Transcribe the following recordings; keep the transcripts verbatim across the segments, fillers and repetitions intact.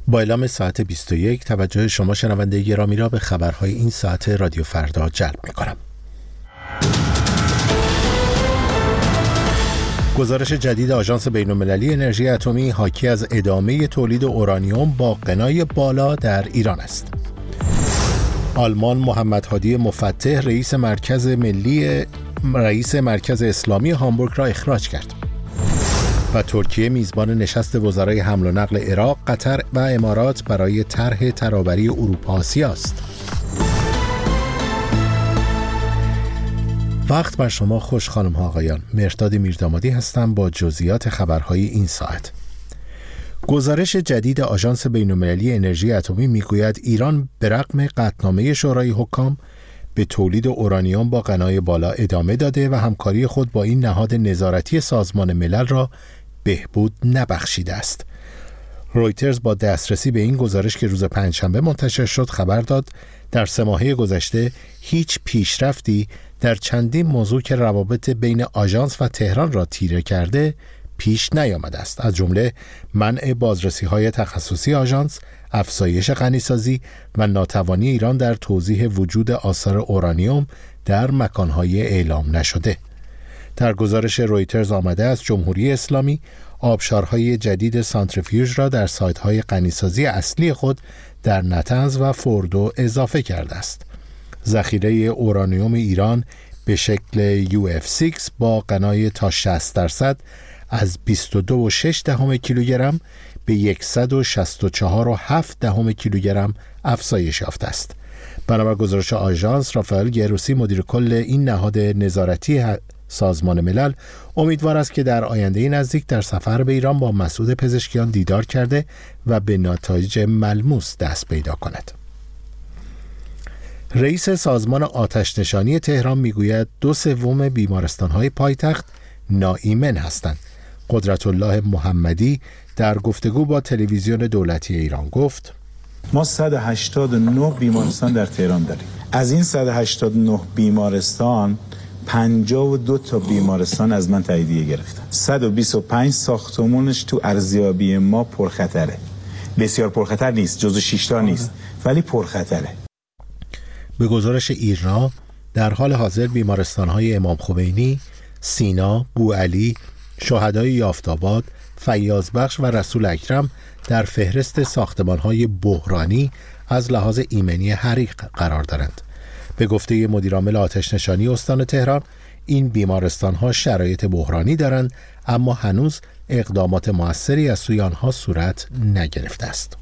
با اعلام ساعت بیست و یک توجه شما شنونده گرامی را به خبرهای این ساعت رادیو فردا جلب می‌کنم. گزارش جدید آژانس بین‌المللی انرژی اتمی حاکی از ادامه تولید اورانیوم با غنای بالا در ایران است. آلمان محمد هادی مفتح رئیس مرکز ملی رئیس مرکز اسلامی هامبورگ را اخراج کرد. و ترکیه میزبان نشست وزرای حمل و نقل عراق، قطر و امارات برای طرح ترابری اروپا آسیا است. وقت بر شما خوش خانم ها آقایان. مرداد میردامادی هستم با جزئیات خبرهای این ساعت. گزارش جدید آژانس بین‌المللی انرژی اتمی میگوید ایران به رغم قطعنامه شورای حکام به تولید اورانیوم با غنای بالا ادامه داده و همکاری خود با این نهاد نظارتی سازمان ملل را بهبود نبخشیده است. رویترز با دسترسی به این گزارش که روز پنجشنبه منتشر شد خبر داد در سه ماهه گذشته هیچ پیشرفتی در چندین موضوع که روابط بین آژانس و تهران را تیره کرده پیش نیامده است، از جمله منع بازرسی‌های تخصصی آژانس، افزایش غنیسازی و ناتوانی ایران در توضیح وجود آثار اورانیوم در مکانهای اعلام نشده. در گزارش رویترز آمده است جمهوری اسلامی آبشارهای جدید سانتریفیوژ را در سایت‌های غنیسازی اصلی خود در نطنز و فوردو اضافه کرده است. ذخیره اورانیوم ایران به شکل یو اف شش با غنای تا شصت درصد از بیست و دو و شش دهم کیلوگرم به صد و شصت و چهار و هفت دهم کیلوگرم افزایش یافته است. بنابر گزارش آژانس، رافائل گروسی مدیر کل این نهاد نظارتی سازمان ملل امیدوار است که در آینده نزدیک در سفر به ایران با مسعود پزشکیان دیدار کرده و به نتایج ملموس دست پیدا کند. رئیس سازمان آتش نشانی تهران میگوید دو سوم بیمارستان‌های پایتخت ناایمن هستند. قدرت الله محمدی در گفتگو با تلویزیون دولتی ایران گفت ما صد و هشتاد و نه بیمارستان در تهران داریم. از این صد و هشتاد و نه بیمارستان پنجاه و دو تا بیمارستان از من تاییدیه گرفتن. صد و بیست و پنج ساختمونش تو ارزیابی ما پرخطره. بسیار پرخطر نیست، جزو شش تا نیست، ولی پرخطره. به گزارش ایرنا در حال حاضر بیمارستان‌های امام خمینی، سینا، بوعلی، شهدای یافت‌آباد، فیاضبخش و رسول اکرم در فهرست ساختمان‌های بحرانی از لحاظ ایمنی حریق قرار دارند. به گفته مدیرعامل آتش نشانی استان تهران، این بیمارستان‌ها شرایط بحرانی دارند اما هنوز اقدامات موثری از سوی آنها صورت نگرفته است.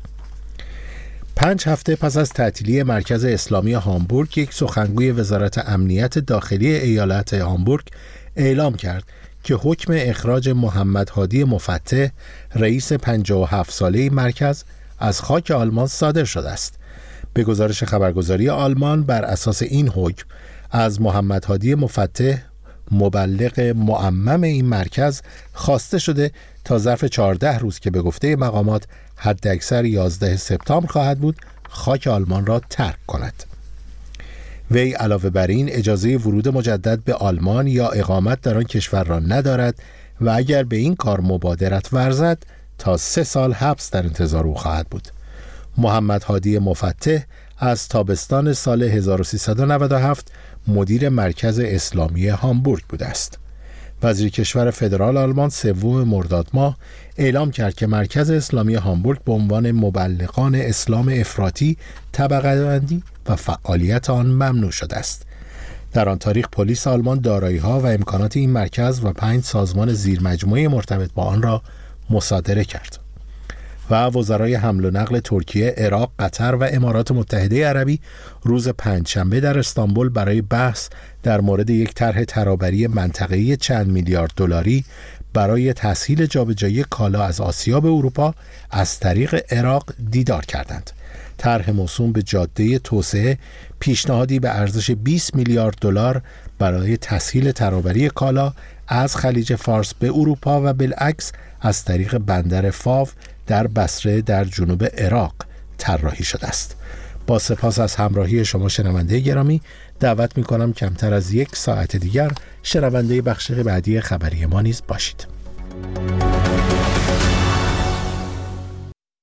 پنج هفته پس از تعطیلی مرکز اسلامی هامبورگ، یک سخنگوی وزارت امنیت داخلی ایالت هامبورگ اعلام کرد که حکم اخراج محمد هادی مفتح رئیس پنجاه و هفت ساله مرکز از خاک آلمان صادر شده است. به گزارش خبرگزاری آلمان بر اساس این حکم از محمد هادی مفتح مبلغ معمم این مرکز خواسته شده تا ظرف چهارده روز که به گفته مقامات حداکثر یازده سپتامبر خواهد بود خاک آلمان را ترک کند. وی علاوه بر این اجازه ورود مجدد به آلمان یا اقامت در آن کشور را ندارد و اگر به این کار مبادرت ورزد تا سه سال حبس در انتظار او خواهد بود. محمد هادی مفتح از تابستان سال هزار و سیصد و نود و هفت مدیر مرکز اسلامی هامبورگ بوده است. وزیر کشور فدرال آلمان سوم مرداد ماه اعلام کرد که مرکز اسلامی هامبورگ به عنوان مبلغان اسلام افراطی طبقه بندی و فعالیت آن ممنوع شده است. در آن تاریخ پلیس آلمان دارایی‌ها و امکانات این مرکز و پنج سازمان زیرمجموعه مرتبط با آن را مصادره کرد. و وزرای حمل و نقل ترکیه، عراق، قطر و امارات متحده عربی روز پنجشنبه در استانبول برای بحث در مورد یک طرح ترابری منطقه‌ای چند میلیارد دلاری برای تسهیل جابجایی کالا از آسیا به اروپا از طریق عراق دیدار کردند. طرح موسوم به جاده توسعه پیشنهادی به ارزش بیست میلیارد دلار برای تسهیل ترابری کالا از خلیج فارس به اروپا و بالعکس از طریق بندر فاو در بصره در جنوب عراق طراحی شده است. با سپاس از همراهی شما شنونده گرامی، دعوت می‌کنم کمتر از یک ساعت دیگر شنونده بخش بعدی خبری ما نیز باشید.